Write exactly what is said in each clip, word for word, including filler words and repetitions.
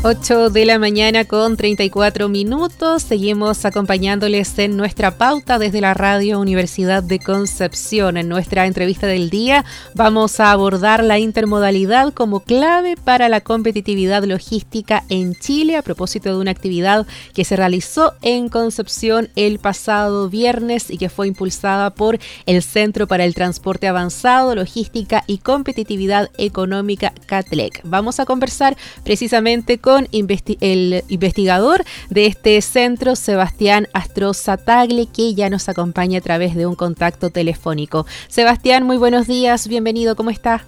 ocho de la mañana con treinta y cuatro minutos. Seguimos acompañándoles en nuestra pauta desde la Radio Universidad de Concepción. En nuestra entrevista del día vamos a abordar la intermodalidad como clave para la competitividad logística en Chile, a propósito de una actividad que se realizó en Concepción el pasado viernes y que fue impulsada por el Centro para el Transporte Avanzado, Logística y Competitividad Económica, CATLEC. Vamos a conversar precisamente con Con investi- el investigador de este centro, Sebastián Astroza Tagle, que ya nos acompaña a través de un contacto telefónico. Sebastián, muy buenos días, bienvenido, ¿cómo está?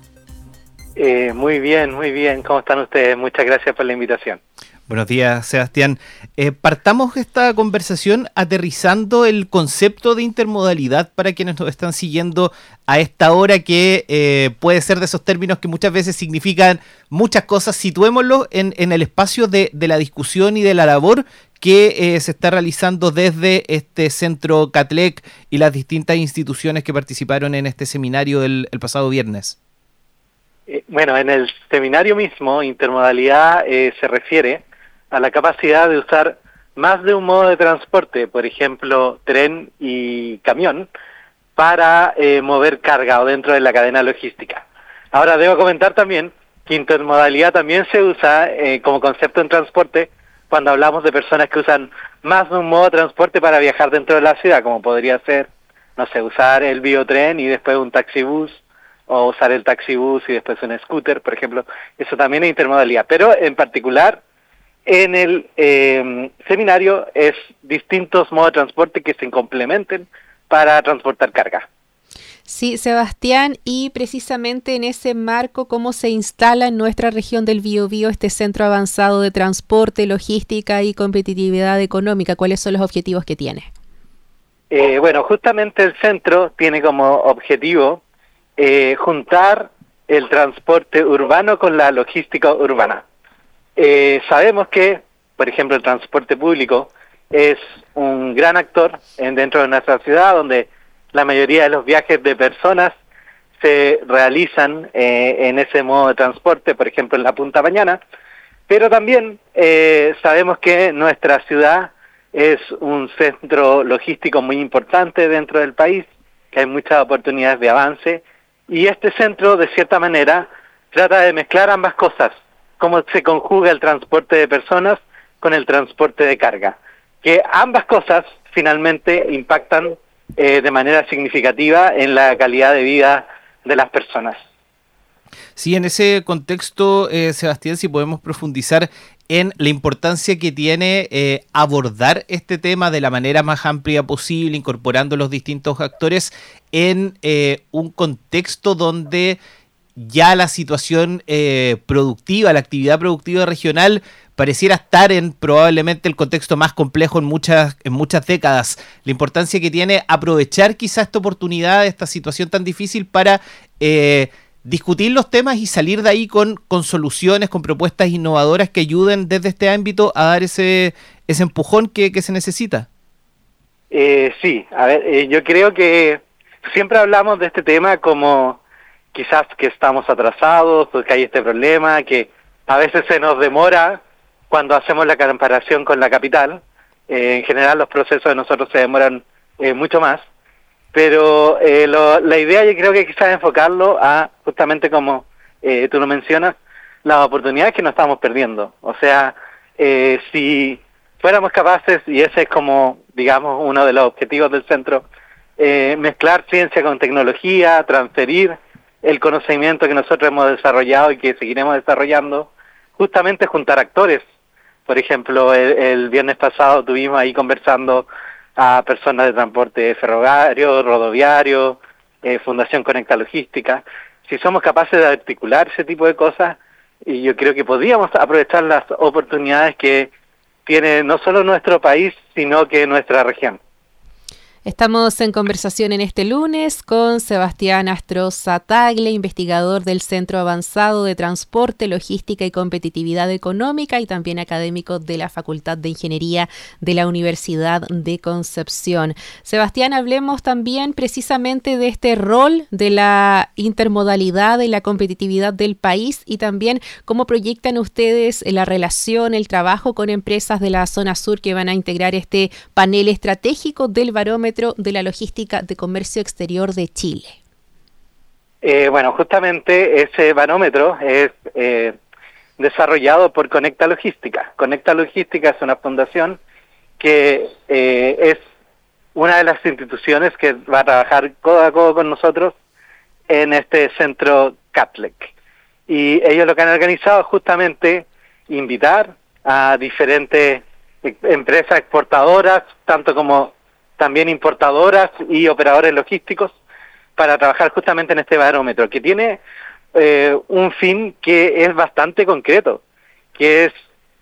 Eh, muy bien, muy bien, ¿cómo están ustedes? Muchas gracias por la invitación. Buenos días, Sebastián. Eh, partamos esta conversación aterrizando el concepto de intermodalidad para quienes nos están siguiendo a esta hora, que eh, puede ser de esos términos que muchas veces significan muchas cosas. Situémoslo en, en el espacio de, de la discusión y de la labor que eh, se está realizando desde este centro CATLEC y las distintas instituciones que participaron en este seminario el, el pasado viernes. Eh, bueno, en el seminario mismo, intermodalidad eh, se refiere a la capacidad de usar más de un modo de transporte, por ejemplo, tren y camión, para eh, mover carga o dentro de la cadena logística. Ahora, debo comentar también que intermodalidad también se usa eh, como concepto en transporte cuando hablamos de personas que usan más de un modo de transporte para viajar dentro de la ciudad, como podría ser, no sé, usar el biotren y después un taxibús, o usar el taxibús y después un scooter, por ejemplo. Eso también es intermodalidad, pero en particular en el eh, seminario es distintos modos de transporte que se complementen para transportar carga. Sí, Sebastián, y precisamente en ese marco, ¿cómo se instala en nuestra región del Biobío este Centro Avanzado de Transporte, Logística y Competitividad Económica? ¿Cuáles son los objetivos que tiene? Eh, bueno, justamente el centro tiene como objetivo eh, juntar el transporte urbano con la logística urbana. Eh, sabemos que, por ejemplo, el transporte público es un gran actor en, dentro de nuestra ciudad, donde la mayoría de los viajes de personas se realizan eh, en ese modo de transporte, por ejemplo, en la Punta Mañana, pero también eh, sabemos que nuestra ciudad es un centro logístico muy importante dentro del país, que hay muchas oportunidades de avance, y este centro, de cierta manera, trata de mezclar ambas cosas, cómo se conjuga el transporte de personas con el transporte de carga, que ambas cosas finalmente impactan eh, de manera significativa en la calidad de vida de las personas. Sí, en ese contexto, eh, Sebastián, si podemos profundizar en la importancia que tiene eh, abordar este tema de la manera más amplia posible, incorporando los distintos actores en eh, un contexto donde ya la situación eh, productiva, la actividad productiva regional pareciera estar en probablemente el contexto más complejo en muchas, en muchas décadas. La importancia que tiene aprovechar quizá esta oportunidad, esta situación tan difícil para eh, discutir los temas y salir de ahí con, con soluciones, con propuestas innovadoras que ayuden desde este ámbito a dar ese, ese empujón que, que se necesita. Eh, sí, a ver, eh, yo creo que siempre hablamos de este tema como quizás que estamos atrasados, porque hay este problema, que a veces se nos demora cuando hacemos la comparación con la capital. Eh, en general los procesos de nosotros se demoran eh, mucho más, pero eh, lo, la idea yo creo que quizás enfocarlo a, justamente como eh, tú lo mencionas, las oportunidades que nos estamos perdiendo. O sea, eh, si fuéramos capaces, y ese es como, digamos, uno de los objetivos del centro, eh, mezclar ciencia con tecnología, transferir el conocimiento que nosotros hemos desarrollado y que seguiremos desarrollando, justamente juntar actores. Por ejemplo, el, el viernes pasado tuvimos ahí conversando a personas de transporte ferroviario, rodoviario, eh, Fundación Conecta Logística. Si somos capaces de articular ese tipo de cosas, y yo creo que podríamos aprovechar las oportunidades que tiene no solo nuestro país, sino que nuestra región. Estamos en conversación en este lunes con Sebastián Astroza Tagle, investigador del Centro Avanzado de Transporte, Logística y Competitividad Económica y también académico de la Facultad de Ingeniería de la Universidad de Concepción. Sebastián, hablemos también precisamente de este rol de la intermodalidad y la competitividad del país y también cómo proyectan ustedes la relación, el trabajo con empresas de la zona sur que van a integrar este panel estratégico del barómetro de la logística de comercio exterior de Chile. Eh, bueno, justamente ese barómetro es eh, desarrollado por Conecta Logística. Conecta Logística es una fundación que eh, es una de las instituciones que va a trabajar codo a codo con nosotros en este centro CATLEC. Y ellos lo que han organizado es justamente invitar a diferentes empresas exportadoras, tanto como también importadoras y operadores logísticos, para trabajar justamente en este barómetro, que tiene eh, un fin que es bastante concreto, que es,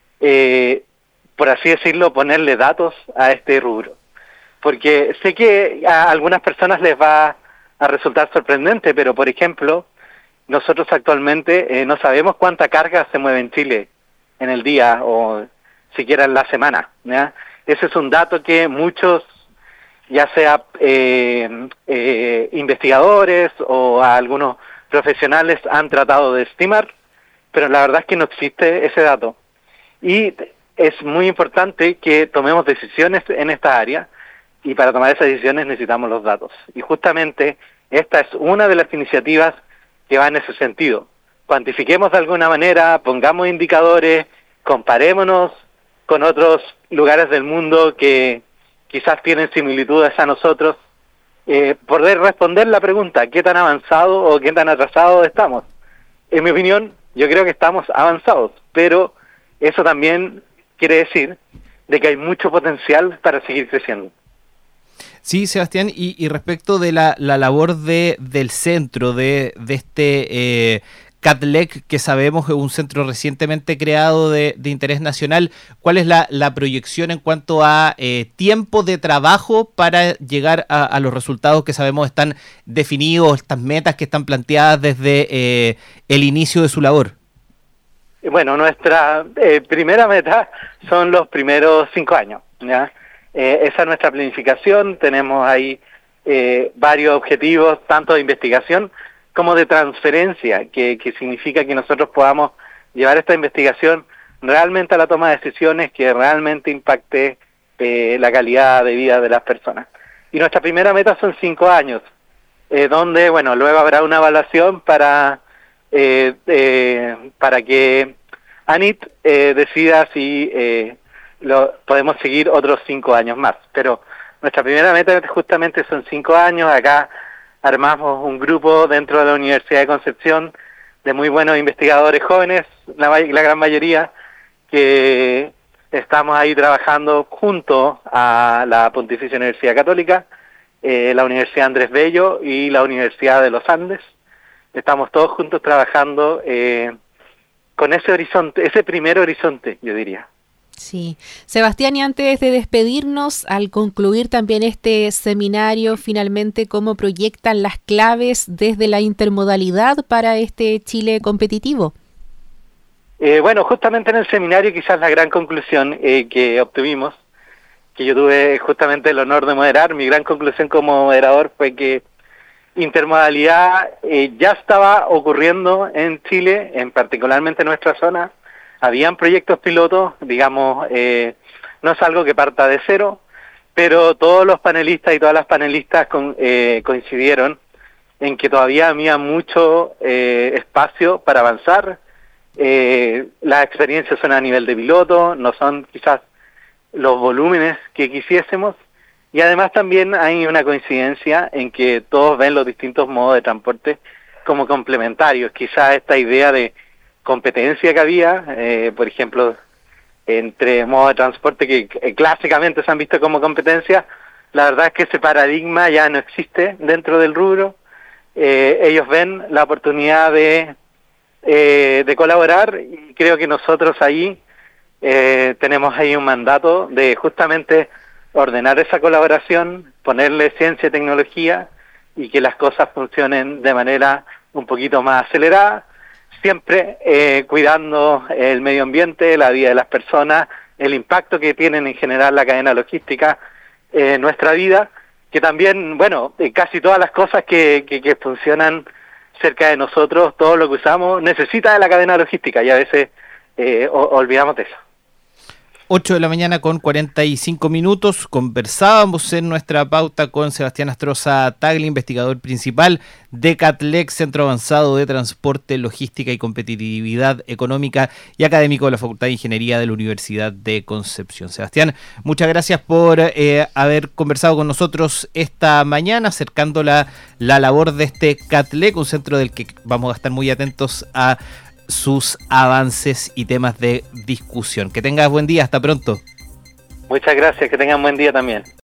eh, por así decirlo, ponerle datos a este rubro. Porque sé que a algunas personas les va a resultar sorprendente, pero por ejemplo, nosotros actualmente eh, no sabemos cuánta carga se mueve en Chile en el día o siquiera en la semana, ¿ya? Ese es un dato que muchos, ya sea eh, eh, investigadores o a algunos profesionales han tratado de estimar, pero la verdad es que no existe ese dato. Y es muy importante que tomemos decisiones en esta área, y para tomar esas decisiones necesitamos los datos. Y justamente esta es una de las iniciativas que va en ese sentido. Cuantifiquemos de alguna manera, pongamos indicadores, comparémonos con otros lugares del mundo que quizás tienen similitudes a nosotros, eh, poder responder la pregunta, ¿qué tan avanzado o qué tan atrasado estamos? En mi opinión, yo creo que estamos avanzados, pero eso también quiere decir de que hay mucho potencial para seguir creciendo. Sí, Sebastián, y, y respecto de la, la labor de del centro, de, de este eh, CATLEC, que sabemos es un centro recientemente creado de, de interés nacional, ¿cuál es la, la proyección en cuanto a eh, tiempo de trabajo para llegar a, a los resultados que sabemos están definidos, estas metas que están planteadas desde eh, el inicio de su labor? Bueno, nuestra eh, primera meta son los primeros cinco años, ¿ya? Eh, esa es nuestra planificación, tenemos ahí eh, varios objetivos, tanto de investigación como de transferencia, que, que significa que nosotros podamos llevar esta investigación realmente a la toma de decisiones que realmente impacte eh, la calidad de vida de las personas. Y nuestra primera meta son cinco años, eh, donde, bueno, luego habrá una evaluación para, eh, eh, para que ANIT eh, decida si eh, lo podemos seguir otros cinco años más. Pero nuestra primera meta justamente son cinco años. Acá armamos un grupo dentro de la Universidad de Concepción de muy buenos investigadores jóvenes, la, la gran mayoría, que estamos ahí trabajando junto a la Pontificia Universidad Católica, eh, la Universidad Andrés Bello y la Universidad de los Andes. Estamos todos juntos trabajando eh, con ese horizonte, ese primer horizonte, yo diría. Sí. Sebastián, y antes de despedirnos, al concluir también este seminario, finalmente, ¿cómo proyectan las claves desde la intermodalidad para este Chile competitivo? Eh, bueno, justamente en el seminario quizás la gran conclusión eh, que obtuvimos, que yo tuve justamente el honor de moderar, mi gran conclusión como moderador fue que intermodalidad eh, ya estaba ocurriendo en Chile, en particularmente en nuestra zona. Habían proyectos pilotos, digamos, eh, no es algo que parta de cero, pero todos los panelistas y todas las panelistas con, eh, coincidieron en que todavía había mucho eh, espacio para avanzar. Eh, las experiencias son a nivel de piloto, no son quizás los volúmenes que quisiésemos, y además también hay una coincidencia en que todos ven los distintos modos de transporte como complementarios. Quizás esta idea de competencia que había, eh, por ejemplo, entre modos de transporte que eh, clásicamente se han visto como competencia, la verdad es que ese paradigma ya no existe dentro del rubro. Eh, ellos ven la oportunidad de, eh, de colaborar, y creo que nosotros ahí eh, tenemos ahí un mandato de justamente ordenar esa colaboración, ponerle ciencia y tecnología y que las cosas funcionen de manera un poquito más acelerada, siempre eh, cuidando el medio ambiente, la vida de las personas, el impacto que tienen en general la cadena logística en nuestra vida, que también, bueno, casi todas las cosas que, que, que funcionan cerca de nosotros, todo lo que usamos, necesita de la cadena logística y a veces eh, o, olvidamos de eso. ocho de la mañana con cuarenta y cinco minutos, conversábamos en nuestra pauta con Sebastián Astroza Tagle, investigador principal de CATLEC, Centro Avanzado de Transporte, Logística y Competitividad Económica y académico de la Facultad de Ingeniería de la Universidad de Concepción. Sebastián, muchas gracias por eh, haber conversado con nosotros esta mañana, acercando la, la labor de este CATLEC, un centro del que vamos a estar muy atentos a sus avances y temas de discusión. Que tengas buen día, hasta pronto. Muchas gracias, que tengan buen día también.